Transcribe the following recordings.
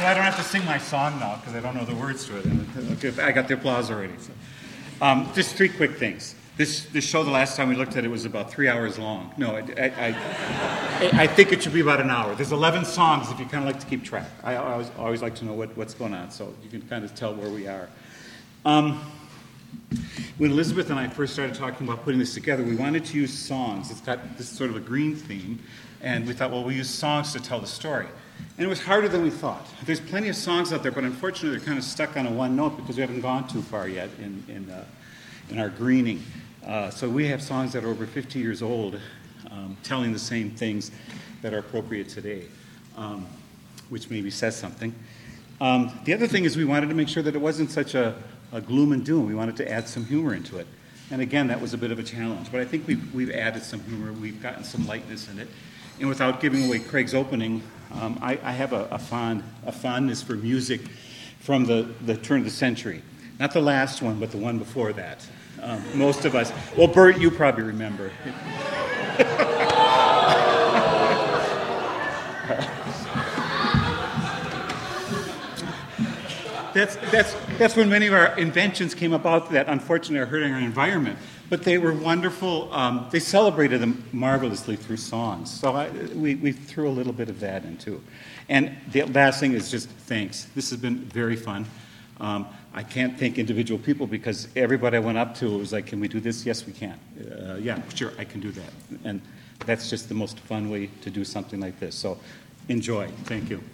So I don't have to sing my song now because I don't know the words to it. Okay, I got the applause already. So. Just three quick things. This show, the last time we looked at it, was about 3 hours long. No, I think it should be about an hour. There's 11 songs if you kind of like to keep track. I always like to know what's going on, so you can kind of tell where we are. When Elizabeth and I first started talking about putting this together, we wanted to use songs. It's got this sort of a green theme, and we thought, well, we'll use songs to tell the story. And it was harder than we thought. There's plenty of songs out there, but unfortunately they're kind of stuck on a one note because we haven't gone too far yet in our greening. So we have songs that are over 50 years old telling the same things that are appropriate today, which maybe says something. The other thing is we wanted to make sure that it wasn't such a gloom and doom. We wanted to add some humor into it. And again, that was a bit of a challenge. But I think we've added some humor. We've gotten some lightness in it. And without giving away Craig's opening, I have a fondness for music from the turn of the century. Not the last one, but the one before that. Most of us. Well, Bert, you probably remember. That's when many of our inventions came about that unfortunately are hurting our environment. But they were wonderful. They celebrated them marvelously through songs. So we threw a little bit of that in too. And the last thing is just thanks. This has been very fun. I can't thank individual people because everybody I went up to was like, can we do this? Yes, we can. Yeah, sure, I can do that. And that's just the most fun way to do something like this. So enjoy. Thank you.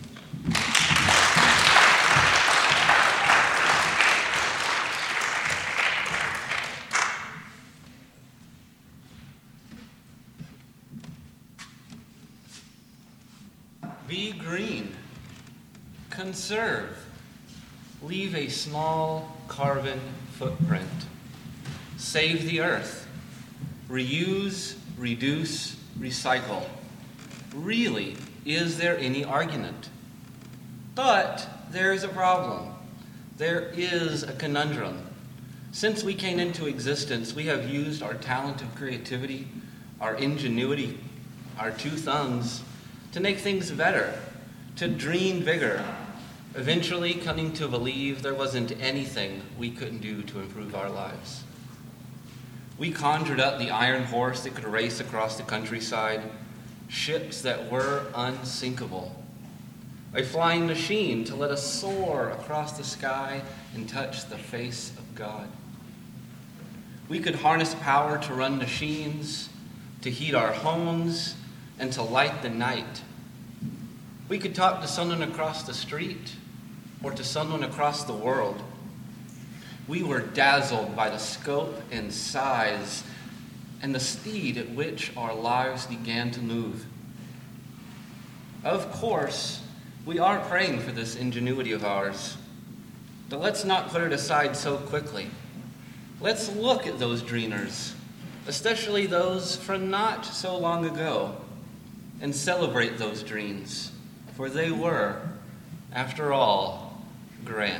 Be green. Conserve. Leave a small carbon footprint. Save the earth. Reuse, reduce, recycle. Really, is there any argument? But there is a problem. There is a conundrum. Since we came into existence, we have used our talent of creativity, our ingenuity, our two thumbs, to make things better, to dream bigger, eventually coming to believe there wasn't anything we couldn't do to improve our lives. We conjured up the iron horse that could race across the countryside, ships that were unsinkable, a flying machine to let us soar across the sky and touch the face of God. We could harness power to run machines, to heat our homes, and to light the night. We could talk to someone across the street or to someone across the world. We were dazzled by the scope and size and the speed at which our lives began to move. Of course, we are praying for this ingenuity of ours, but let's not put it aside so quickly. Let's look at those dreamers, especially those from not so long ago, and celebrate those dreams, for they were, after all, grand.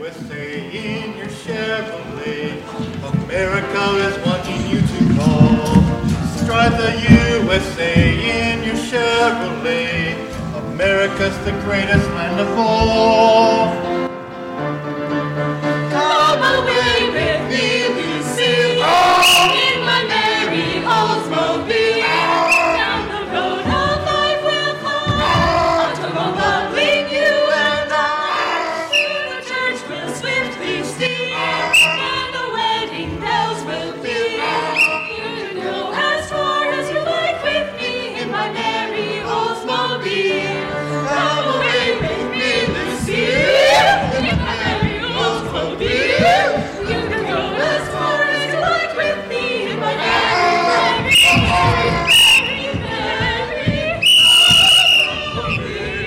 USA in your Chevrolet. America is wanting you to call. Drive the USA in your Chevrolet. America's the greatest land of all. Come away with me, Lucy, in my merry Oldsmobile. Down the road of life we'll fly, automobile bring you and I. To the church we'll swiftly steal, and the wedding bells will peal. You can go as far as you like with me in my merry Oldsmobile. Come away with me, Lucy, in my merry Oldsmobile. You can go as far as you like with me in my merry, merry, merry Oldsmobile.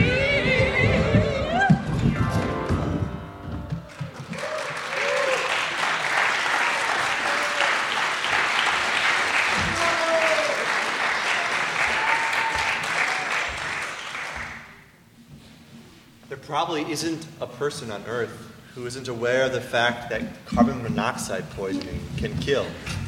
There probably isn't a person on Earth who isn't aware of the fact that carbon monoxide poisoning can kill.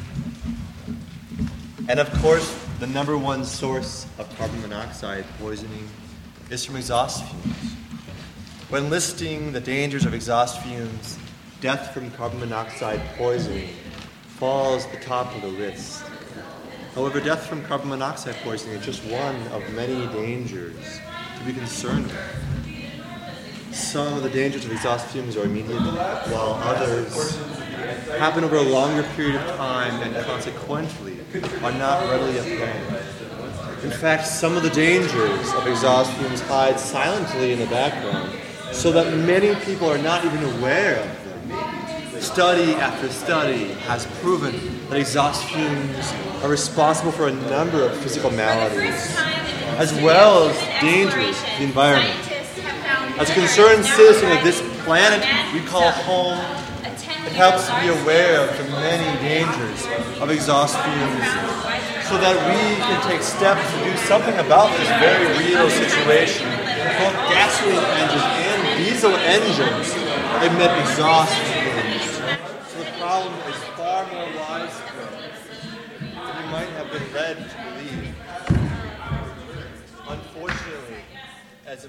And of course, the number one source of carbon monoxide poisoning is from exhaust fumes. When listing the dangers of exhaust fumes, death from carbon monoxide poisoning falls at the top of the list. However, death from carbon monoxide poisoning is just one of many dangers to be concerned with. Some of the dangers of exhaust fumes are immediate, while others happen over a longer period of time and consequently are not readily apparent. In fact, some of the dangers of exhaust fumes hide silently in the background so that many people are not even aware of them. Study after study has proven that exhaust fumes are responsible for a number of physical maladies, as well as dangers to the environment. As a concerned citizen of this planet we call home, it helps to be aware of the many dangers of exhaust fumes so that we can take steps to do something about this very real situation. Both gasoline engines and diesel engines emit exhaust fumes. So the problem is far more widespread than you might have been led to believe. Unfortunately, as a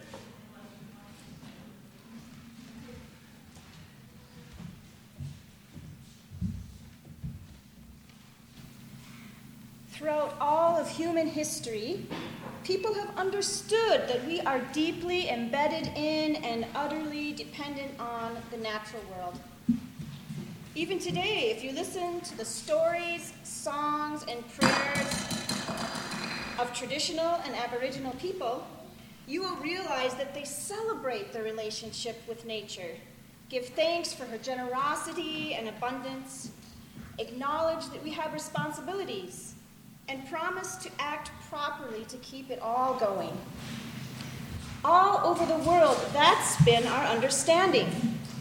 Throughout all of human history, people have understood that we are deeply embedded in and utterly dependent on the natural world. Even today, if you listen to the stories, songs, and prayers of traditional and Aboriginal people, you will realize that they celebrate their relationship with nature, give thanks for her generosity and abundance, acknowledge that we have responsibilities, and promise to act properly to keep it all going. All over the world, that's been our understanding.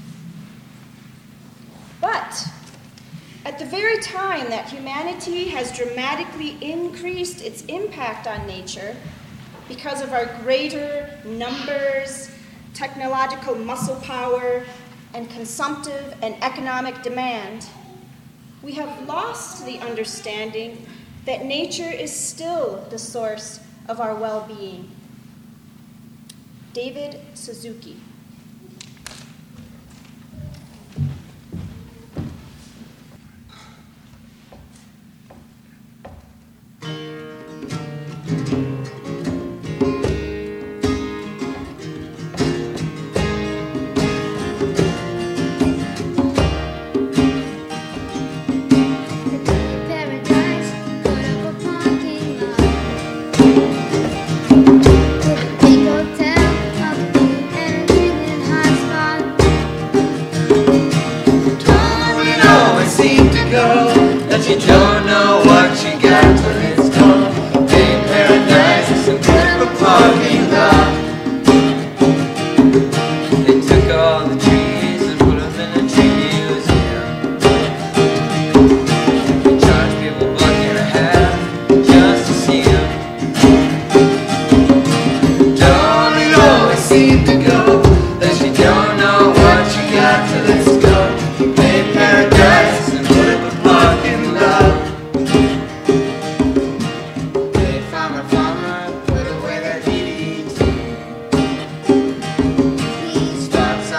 But at the very time that humanity has dramatically increased its impact on nature because of our greater numbers, technological muscle power, and consumptive and economic demand, we have lost the understanding that nature is still the source of our well-being. David Suzuki. You don't know what you got till it's gone. In paradise, it's a beautiful parking lot. They took all the trees and put them in a tree museum. They charged people $1.50 just to see them. Don't it always seem to go that you don't know what you got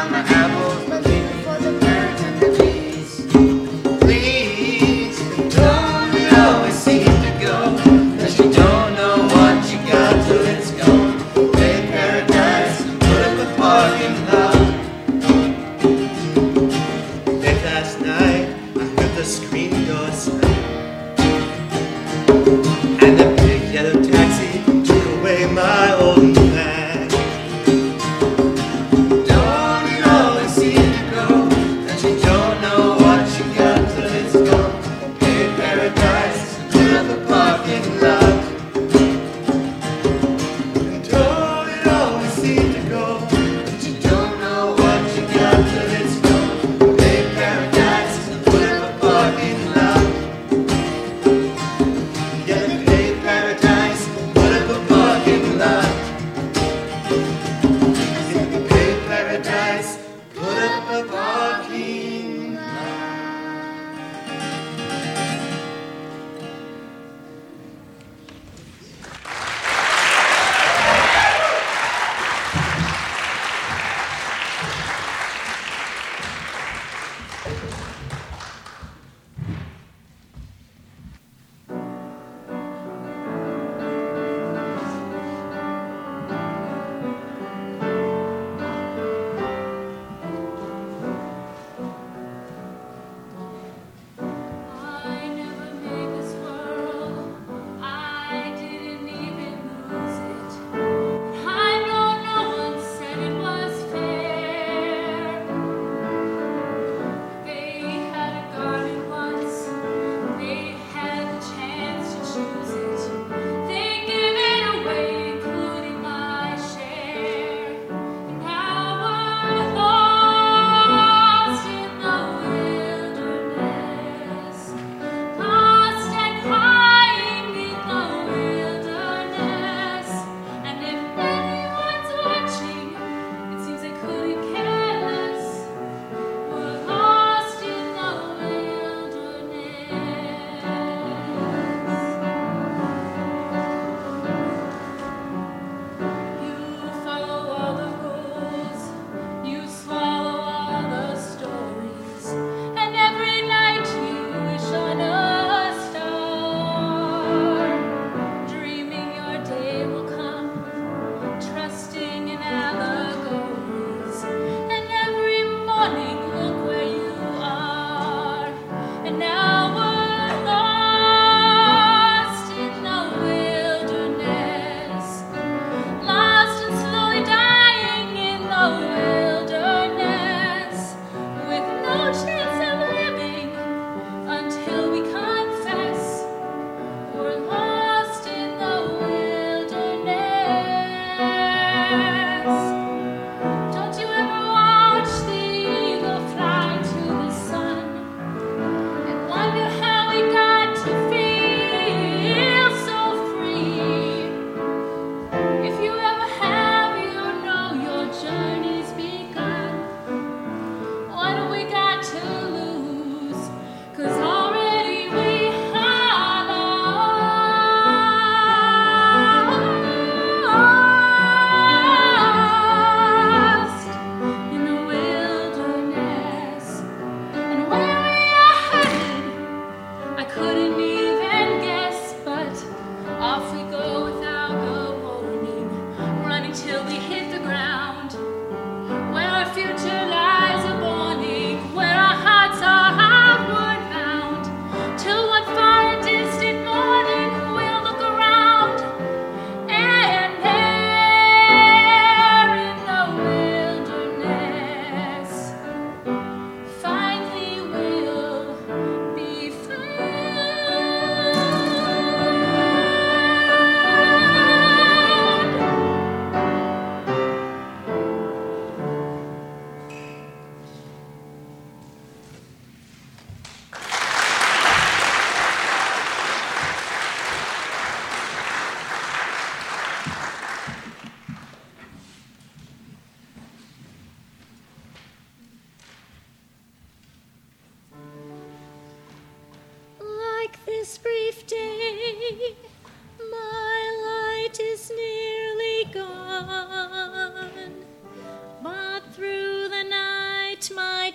want my apples, but leave it for the birds and the bees. Please, don't it always seem to go, 'cause you don't know what you got till it's gone. Play paradise and put up a parking lot. Late last night, I heard the screen door slam, and the big yellow taxi took away my old man. Don't it always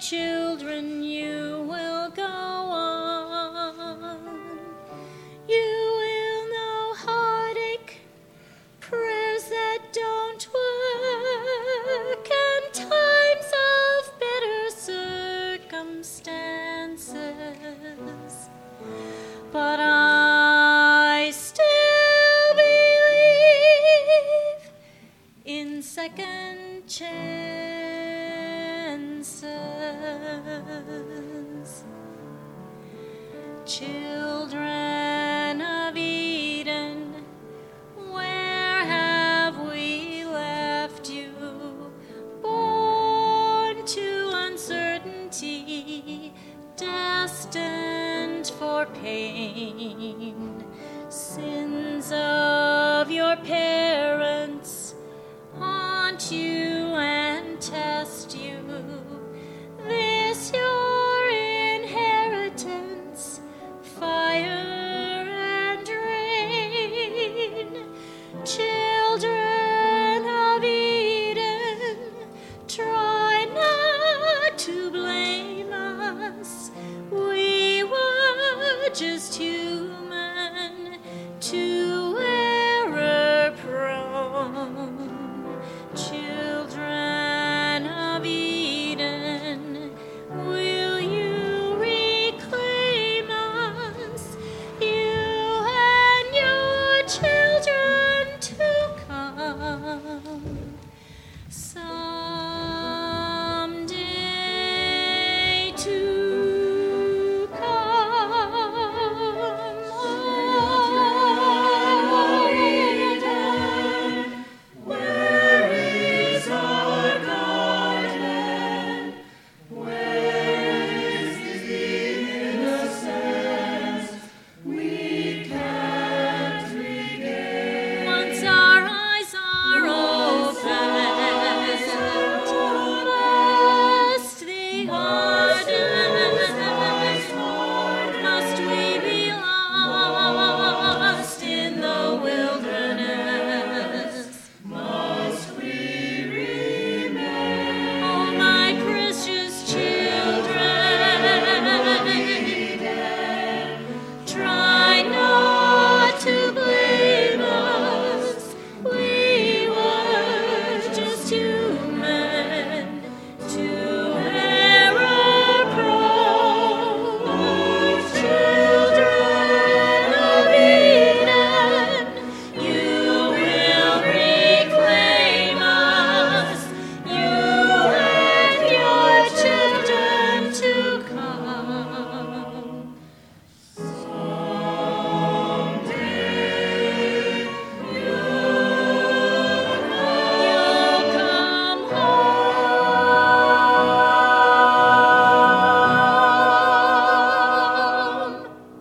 children, you will go on. You will know heartache, prayers that don't work, and times of bitter circumstances. But I still believe in second chances. Children of Eden, where have we left you? Born to uncertainty, destined for pain. Sins of your parents haunt you and test you. This your inheritance, fire and rain. Children of Eden, try not to blame us. We were just human, too error prone. Children of Eden, will you reclaim us, you and your children to come? Someday to come. Oh, Eden, where is our garden? Where is the innocence we can't regain? Once our eyes are opened, must the hardest, must we be lost in the wilderness? Must we remain? Oh, my precious children, try not to blame us. We were just human, too error prone. Children of Eden, you will reclaim us, you and your children to come. Someday you'll come home.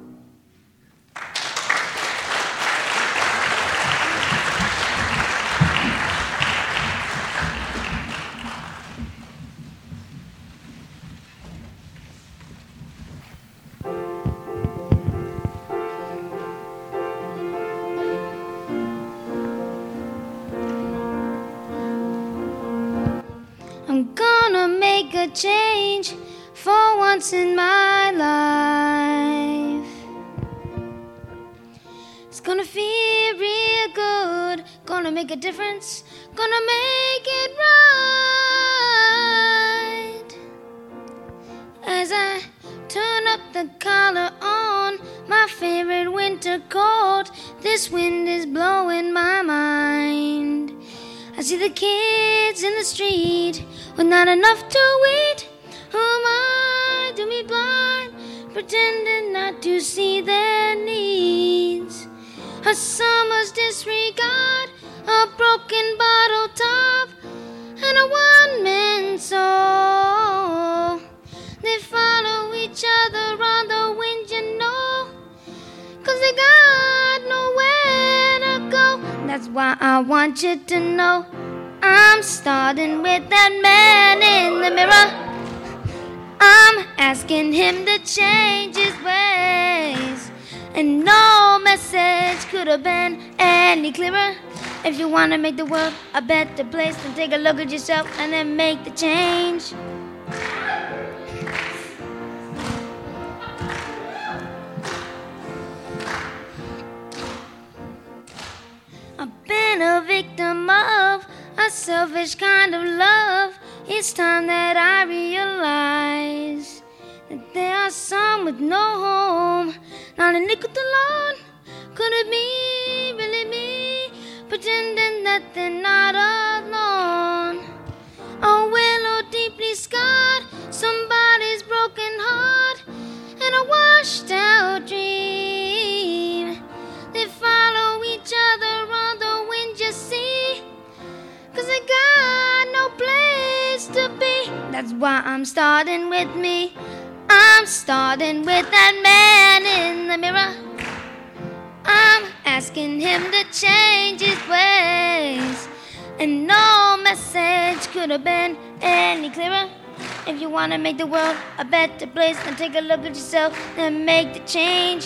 I'm gonna make a change for once in my life. It's gonna feel real good, gonna make a difference, gonna make it right. As I turn up the collar on my favorite winter coat, this wind is blowing my mind. I see the kids in the street with not enough to eat. Who am I to be blind, pretending not to see their needs? A summer's disregard, a broken bottle top, and a one-man soul. They follow each other on the wind, you know, 'cause they got nowhere to go. That's why I want you to know I'm starting with that man in the mirror. I'm asking him to change his ways, and no message could have been any clearer. If you want to make the world a better place, then take a look at yourself and then make the change. selfish kind of love. It's time that I realize that there are some with no home. Not a nickel alone. Could it be, really me, pretending that they're not alone? A willow deeply scarred, somebody's broken heart, and a washed out dream. They follow each other on the wind, you see, 'cause they got no place to be. That's why I'm starting with me. I'm starting with that man in the mirror. I'm asking him to change his ways. And no message could have been any clearer. If you want to make the world a better place, then take a look at yourself and make the change.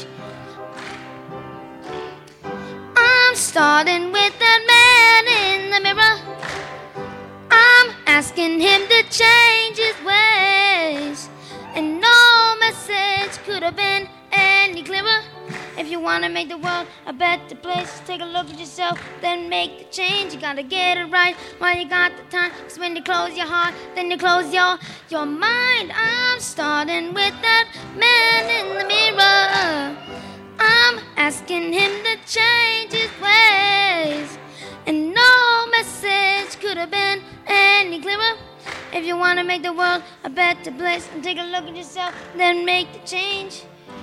I'm starting with that man in the mirror. I'm asking him to change his ways. And no message could have been any clearer. If you want to make the world a better place, take a look at yourself, then make the change. You gotta get it right while you got the time. 'Cause when you close your heart, then you close your mind. I'm starting with that man in the mirror. I'm asking him to change his ways. And no message could have been any clearer. If you want to make the world a better place, then take a look at yourself, then make the change.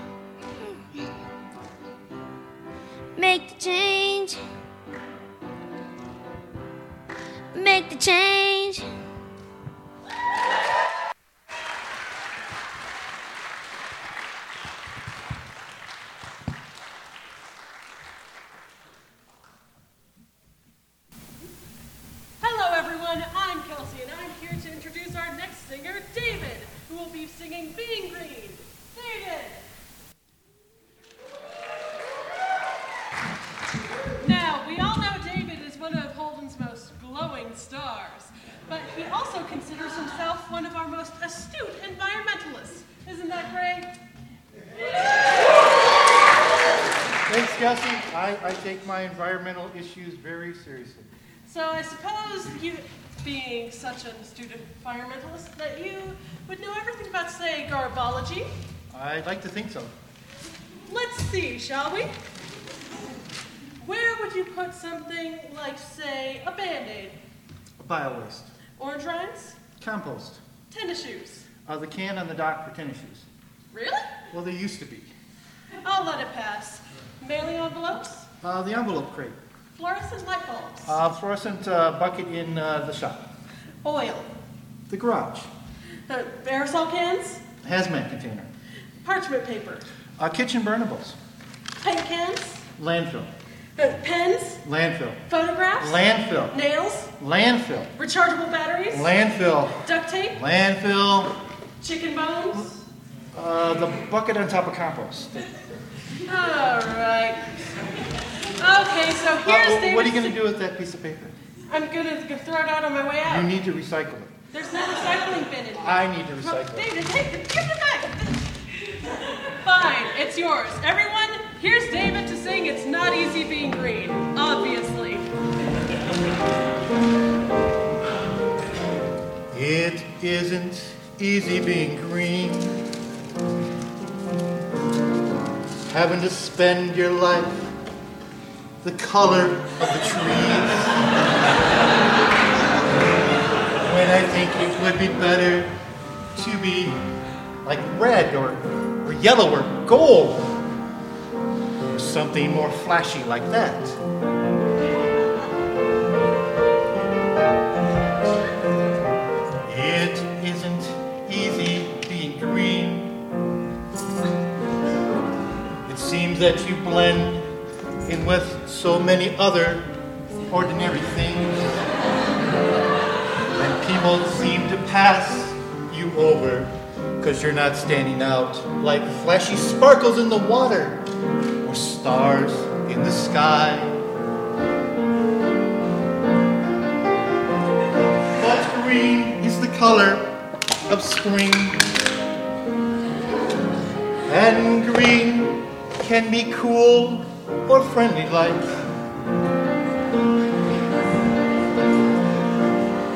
Make the change. Make the change. Hello everyone, I'm Kelsey and I'm here to introduce our next singer, David, who will be singing Being Green. David! Now, we all know David is one of Holden's most glowing stars, but he also considers himself one of our most astute environmentalists. Isn't that great? Thanks, Kelsey. I take my environmental issues very seriously. So I suppose you, being such an astute environmentalist, that you would know everything about, say, garbology. I'd like to think so. Let's see, shall we? Where would you put something like, say, a Band-Aid? Bio-waste. Orange rinds? Compost. Tennis shoes? The can on the dock for tennis shoes. Really? Well, they used to be. I'll let it pass. Mailing envelopes? The envelope crate. Fluorescent light bulbs? Fluorescent bucket in the shop. Oil? The garage. Aerosol cans? Hazmat container. Parchment paper? Kitchen burnables. Paint cans? Landfill. Pens? Landfill. Photographs? Landfill. Nails? Landfill. Rechargeable batteries? Landfill. Duct tape? Landfill. Chicken bones? The bucket on top of compost. All right. Okay, so here's David's... What are you going to do with that piece of paper? I'm going to throw it out on my way out. You need to recycle it. There's no recycling bin in here. I need to recycle it. David, give it back. Fine, it's yours. Everyone, here's David to sing It's Not Easy Being Green, obviously. It isn't easy being green, having to spend your life the color of the trees, when I think it would be better to be like red or yellow or gold, or something more flashy like that. It isn't easy being green. It seems that you blend in with so many other ordinary things, and people seem to pass you over because you're not standing out like flashy sparkles in the water or stars in the sky. But green is the color of spring, and green can be cool or friendly like.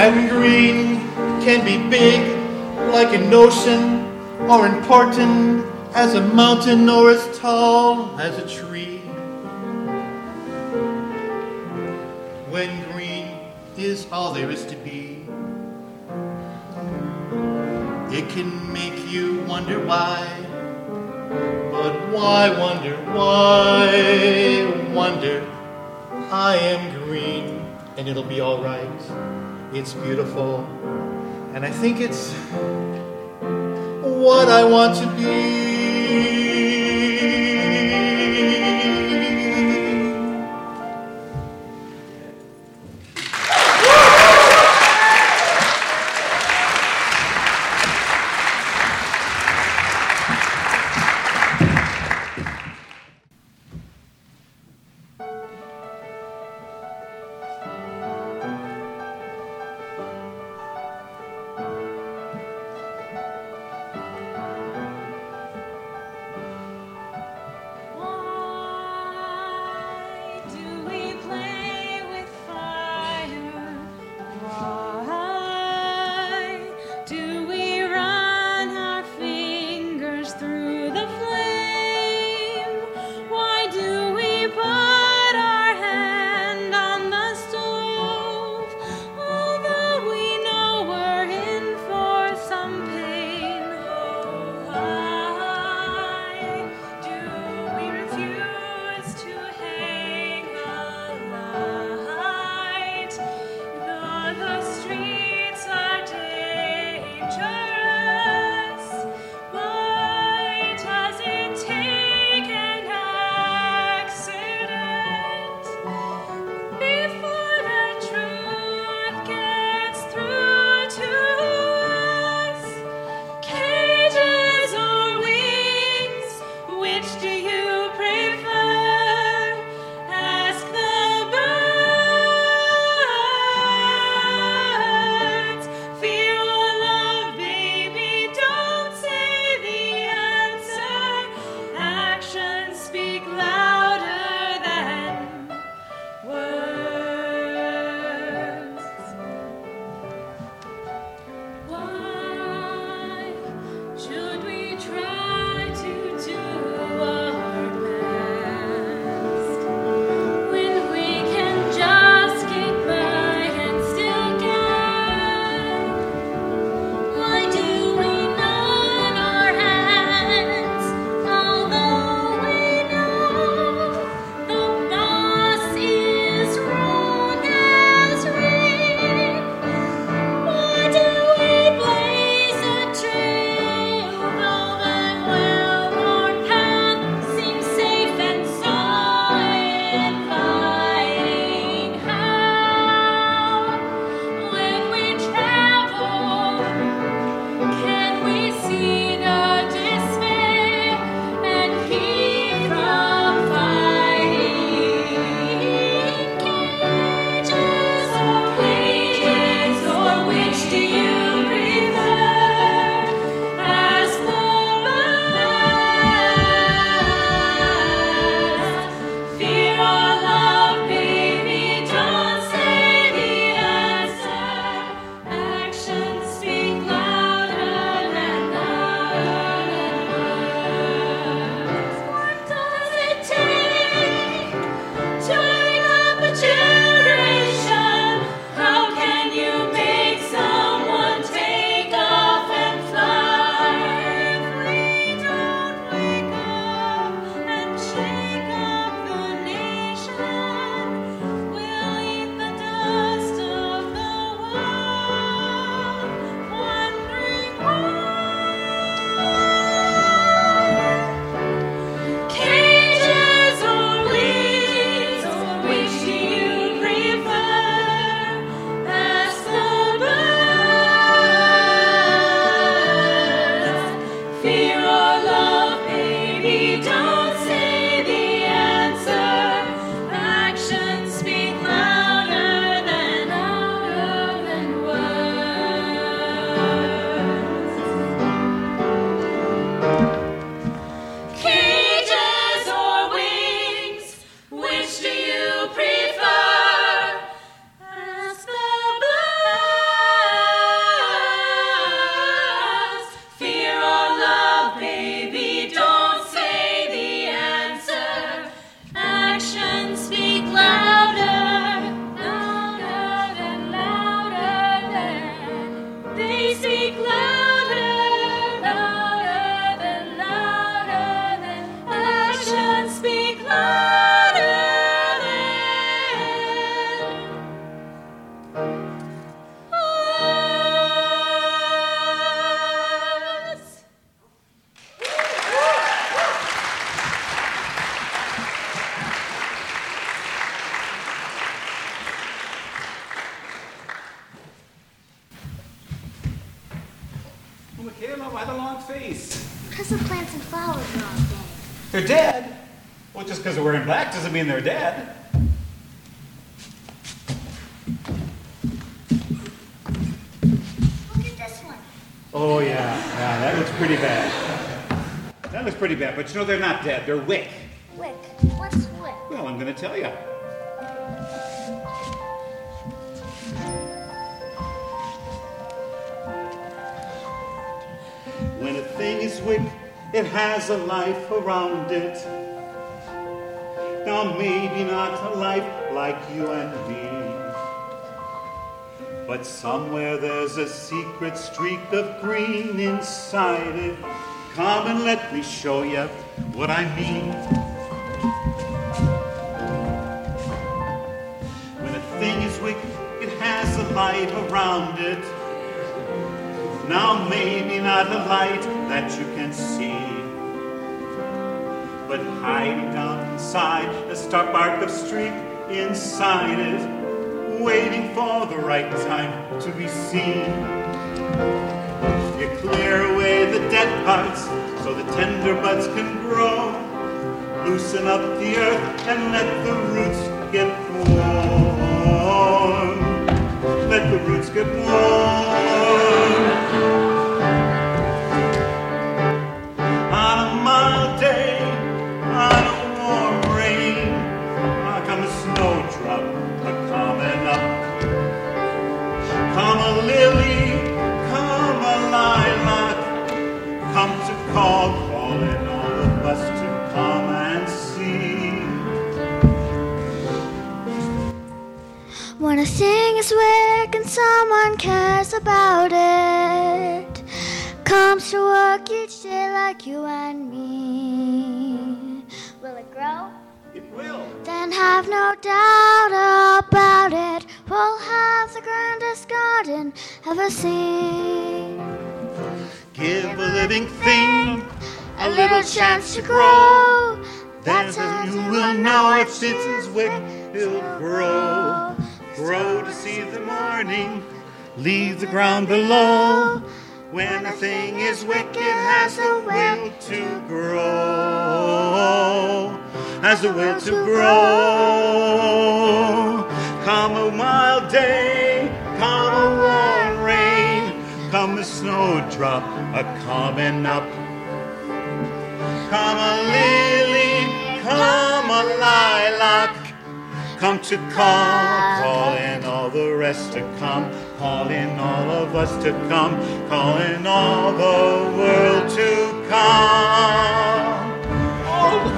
And green can be big like an ocean, or important as a mountain, or as tall as a tree. When green is all there is to be, it can make you wonder why. But why wonder, I am green and it'll be all right. It's beautiful and I think it's what I want to be. Michaela, why the long face? Because the plants and flowers are all dead. They're dead? Well, just because they're wearing black doesn't mean they're dead. Look at this one. Oh, yeah, that looks pretty bad. That looks pretty bad, but you know they're not dead. They're wick. Wick. What's wick? Well, I'm going to tell you. When a thing is wick, it has a life around it. Now, maybe not a life like you and me, but somewhere there's a secret streak of green inside it. Come and let me show you what I mean. When a thing is wick, it has a light around it. Now maybe not a light that you can see, but hiding down inside the spark of streak inside it, waiting for the right time to be seen. You clear away the dead parts so the tender buds can grow. Loosen up the earth and let the roots get warm. Let the roots get warm. On a mild day, on a warm rain, come a snowdrop a-coming up. Come a lily, come a lilac, come to calling all of us to come and see. When a thing is wick and someone cares about it, comes to work each day like you and me. Will it grow? It will. Then have no doubt about it. We'll have the grandest garden ever seen. Give a living thing a little chance to grow. That's how you will know if it's wick, it'll grow. Grow to see the morning, leave the ground below. When a thing is wick, it has a will to grow. Has a will to grow. Come a mild day, come a warm rain, come a snowdrop a-coming up. Come a lily, come a lilac, come to calling all the rest to come, calling all of us to come, calling all the world to come. Oh.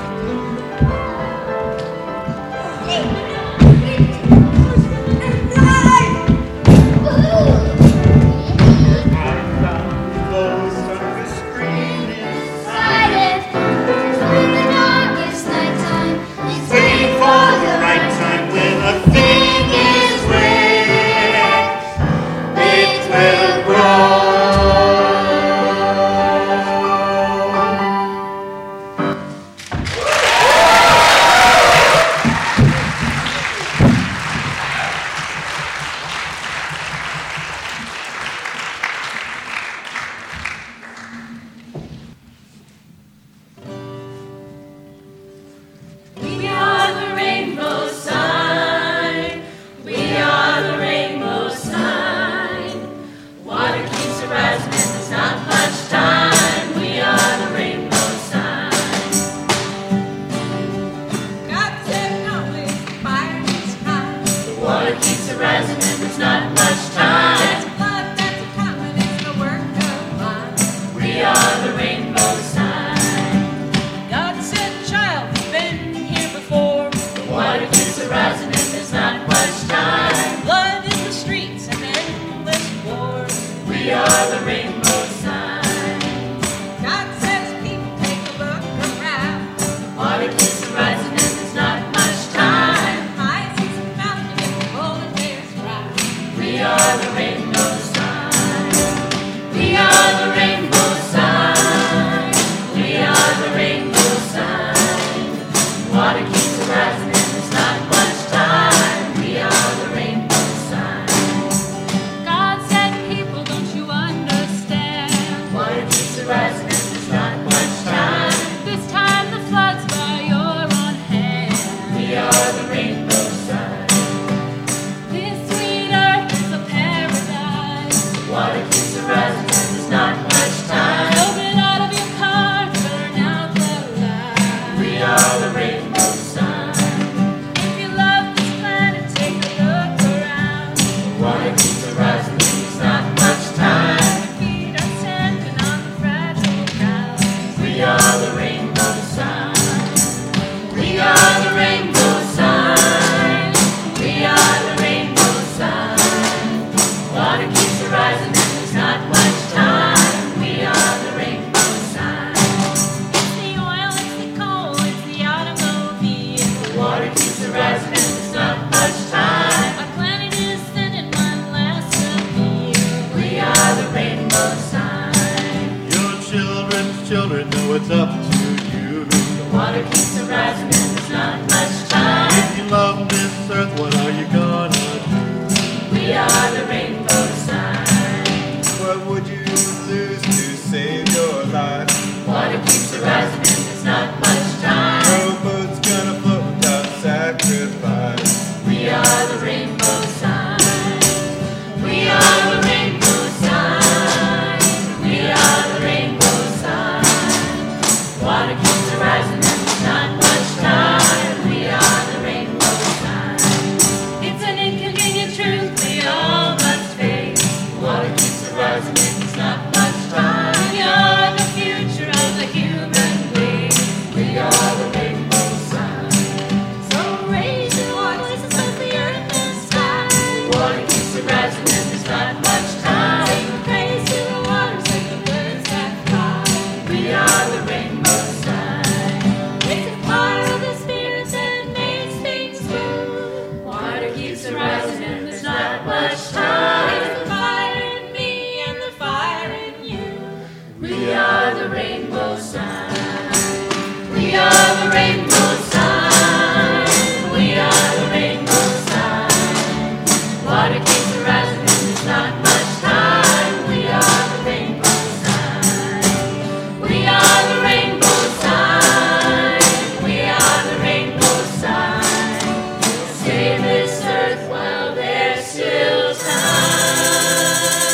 it's up to you. The water keeps arising and there's not much time. If you love this earth, what are you gonna do? We are the rainbow sign. What would you lose to save your life? Water keeps arising and there's not much time. No boat's gonna float without sacrifice. We are the rainbow sign. We are the rainbow sign. We are the rainbow sign. Water keeps arising and there's not much time. We are the rainbow sign. It's an inconvenient truth we all must face. Water keeps arising and there's not much time. We are the future of the human race. We are the rainbow sign. So raise your voices as the earth and sky. Water keeps arising and there's not much time. Sing praise to the waters like the birds that fly. We are the rainbow sign. It's a part of the spirit that makes things good. Water keeps arising and there's not much time. It's the fire in me and the fire in you. We are the rainbow sign. We are the rainbow sign. We are the rainbow sign. Water keeps arising and there's not much time. We are the rainbow sign. We are the rainbow sign. We are the rainbow sign. Save this earth while there's still time.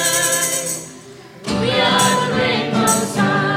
We are the rainbow sign.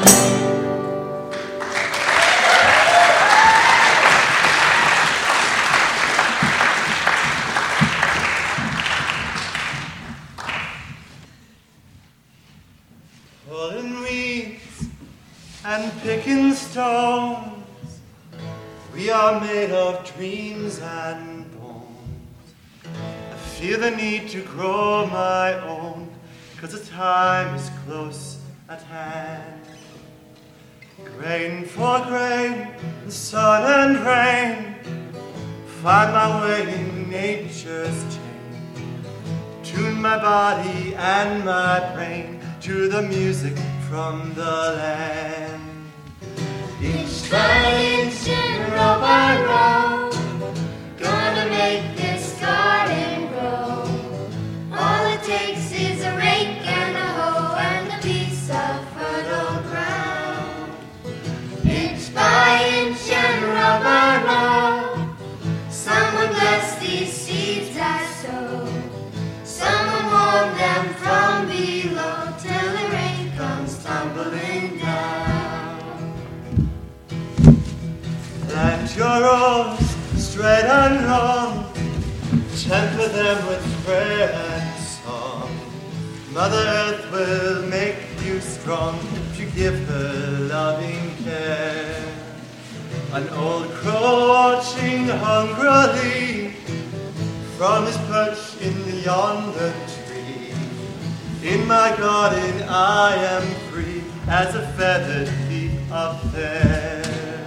Pulling weeds and picking stones. We are made of dreams and bones. I feel the need to grow my own, 'cause the time is close at hand. Grain for grain, sun and rain, find my way in nature's chain. Tune my body and my brain to the music from the land. Inch by inch and row by row, gonna make this garden grow. All it takes is a rake and a hoe and a piece of fertile ground. Inch by inch and row by row, someone bless these seeds I sow. Someone warm them from below till the rain comes tumbling down. Plant your rows straight and long, temper them with prayer and song. Mother Earth will make you strong if you give her loving care. An old crow watching hungrily from his perch in yonder tree. In my garden I am free as a feathered thief up there.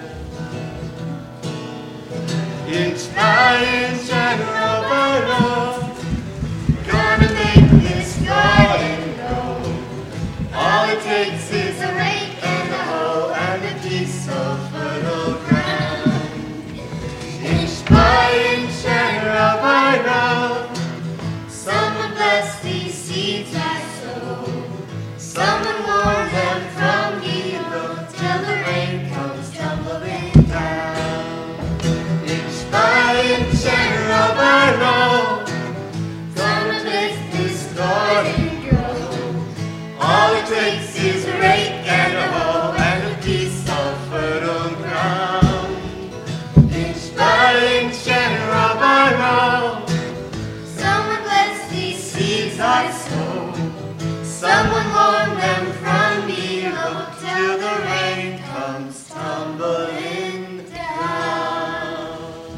Inch by inch and row by row, Gonna make this garden grow. All it takes is a rake and a hoe and a piece of fertile ground. Inch by inch and row by row, someone bless these seeds I sow. Someone warn them from below till the rain comes tumbling down. inch by inch and row by row, Gonna make this garden grow. all it takes is a rake and a hoe and a piece of fertile ground. Inch by inch and row by row, Someone bless these seeds I sow. someone warn them from below till the rain comes tumbling down.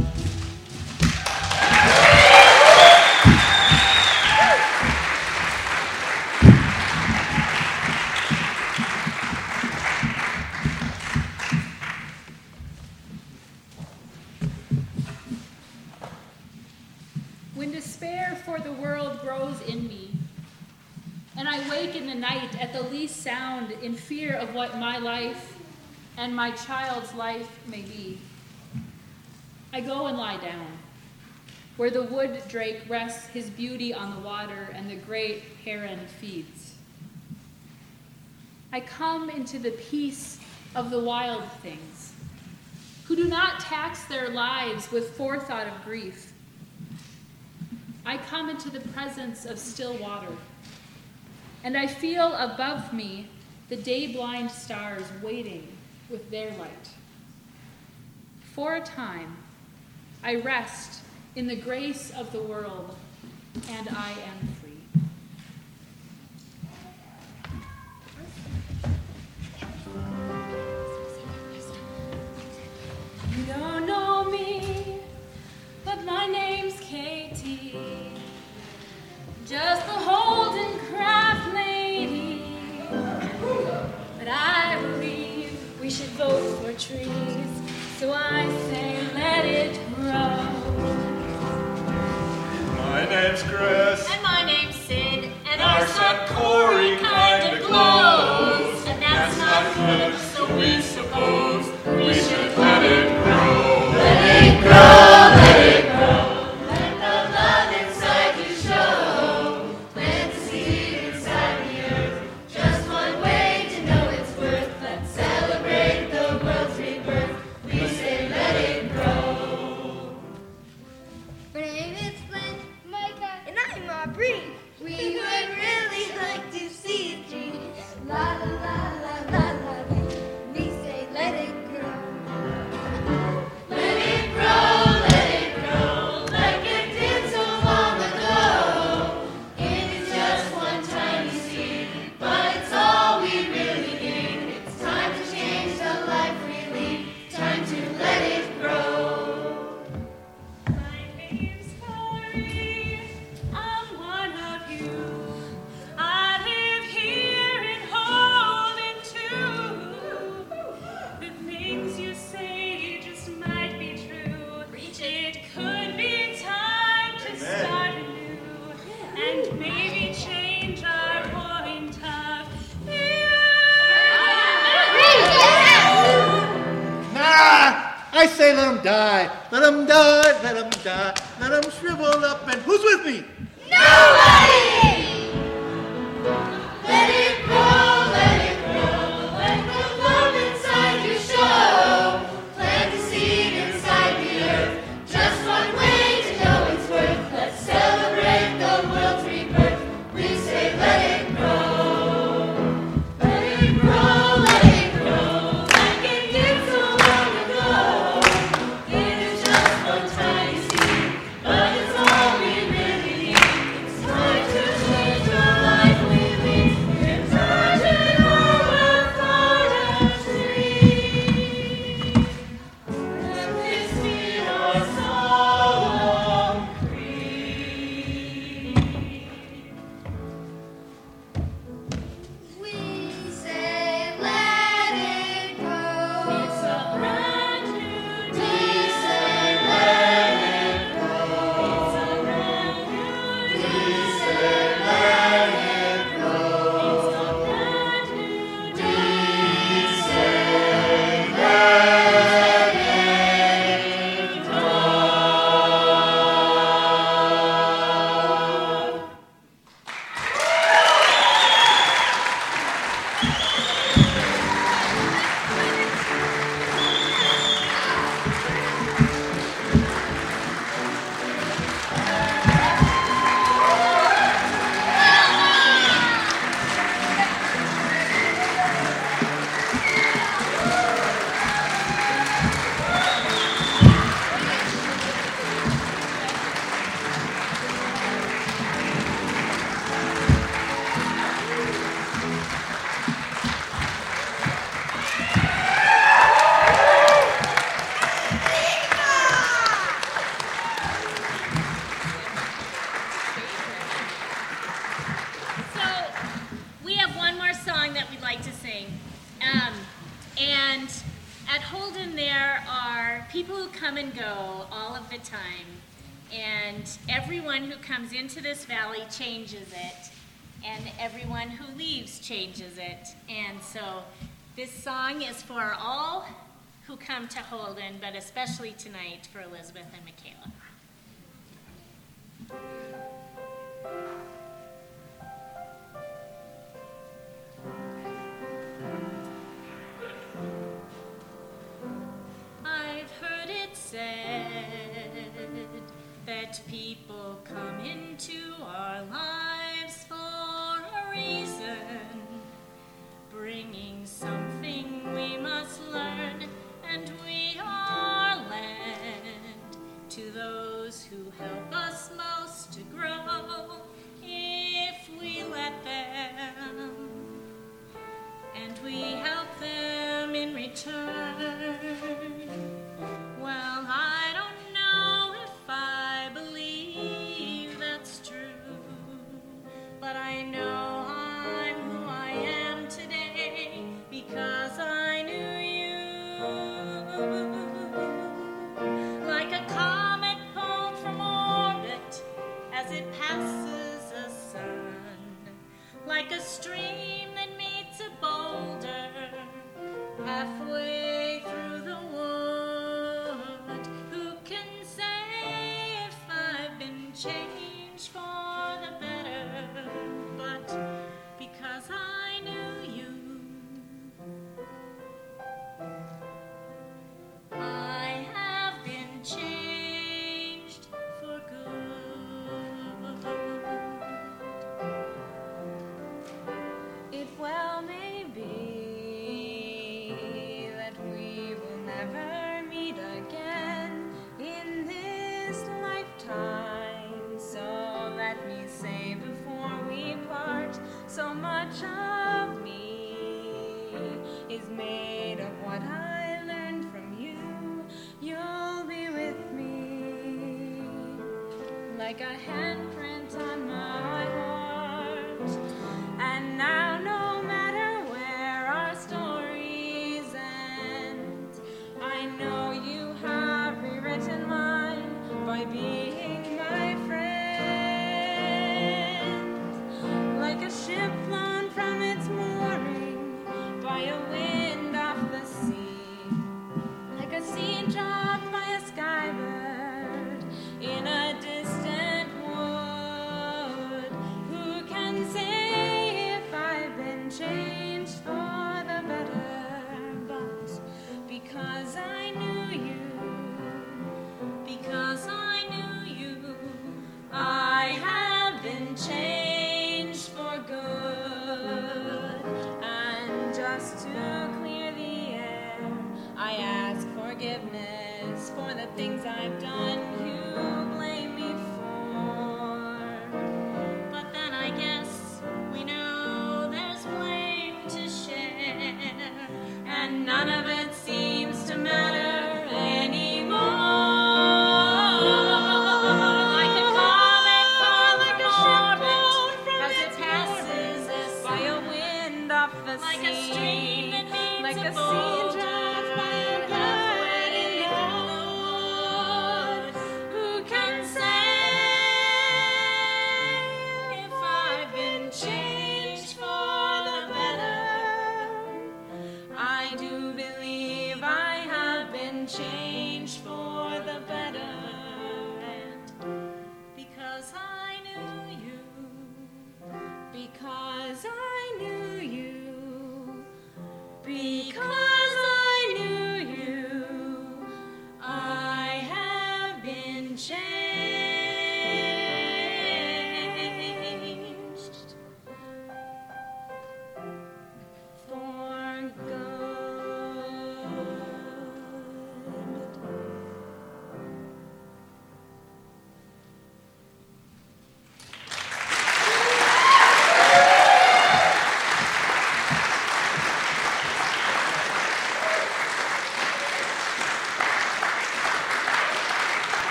When despair for the world grows in me, and I wake in the night at the least sound in fear of what my life and my child's life may be. I go and lie down, where the wood drake rests his beauty on the water and the great heron feeds. I come into the peace of the wild things, who do not tax their lives with forethought of grief. I come into the presence of still water, and I feel above me the day-blind stars waiting with their light. For a time, I rest in the grace of the world, and I am free. You don't know me, but my name's Katie, just the Holden Craft lady. But I believe we should vote for trees, so I say let it grow. My name's Chris. And my name's Sid. And our son Corey kinda glows. And that's not good, so we suppose we should let it grow. let it grow, let it grow. Let the love inside you show. Plant the seed inside the earth. Just one way to know its worth. Let's celebrate the world's rebirth. We say let it grow. My name is Flynn, Micah, and I'm Aubrey. We would really like to see a tree. La la la la la la. We say let it grow. Let it grow, like it did so long ago. It is just one tiny seed, but it's all we really need. It's time to change the life we lead, time to let it grow. My name's Corey. I'm one of you. I live here in Holden too. The things you say just might be true. It could be time to start anew and maybe change our point of view. Nah! I say let them die. Let them die, let them die. Let them shrivel up and who's with me? Nobody! Let it grow, let the love inside you show. Plant the seed inside the earth, just one way to know its worth. Let's celebrate the world's rebirth. We say let it grow. Let it grow, like it did so long ago. It is just one tiny seed, but it's all we really need. It's time to change the life we lead. It's time to grow a forest tree. Let this be our song free. We say let it grow. It's a brand new day. We say let it grow. It's a brand new day. We say let it grow. It's a brand new day. We say let it grow. So, we have one more song that we'd like to sing. And at Holden, there are people who come and go all of the time. And everyone who comes into this valley changes it. And everyone who leaves changes it. And so, This song is for all who come to Holden, but especially tonight for Elizabeth and Michaela. I've heard it said that people come into our lives for a reason, bringing something we must learn, and we are lent to those who help us most to grow, if we let them, and we help them in return. Well, I don't know if I believe that's true, but I know I'm who I am today because I knew you. Like a comet pulled from orbit as it passes a sun, like a stream that meets a boulder halfway through the wood. Who can say if I've been changed for the better? But because I knew you, I have been changed for good. It well may be that we will never meet again in this lifetime. So let me say before we part, so much of me is made of what I learned from you. You'll be with me like a handprint on my heart. And now no matter where our stories end, I know you have rewritten mine by being my friend. Like a ship flown from its mooring by a wind off the sea, like a seed dropped by a skybird in a distant wood. Who can say if I've been changed for the better? But because I knew you, because I knew you, I have been changed for good. And just to clear the air, I ask forgiveness for the things I've done you blame me for. But then I guess we know there's blame to share, and none of it seems to matter anymore. Like a comet pulled from orbit as it passes by a wind off the sea, like a stream that meets a boulder halfway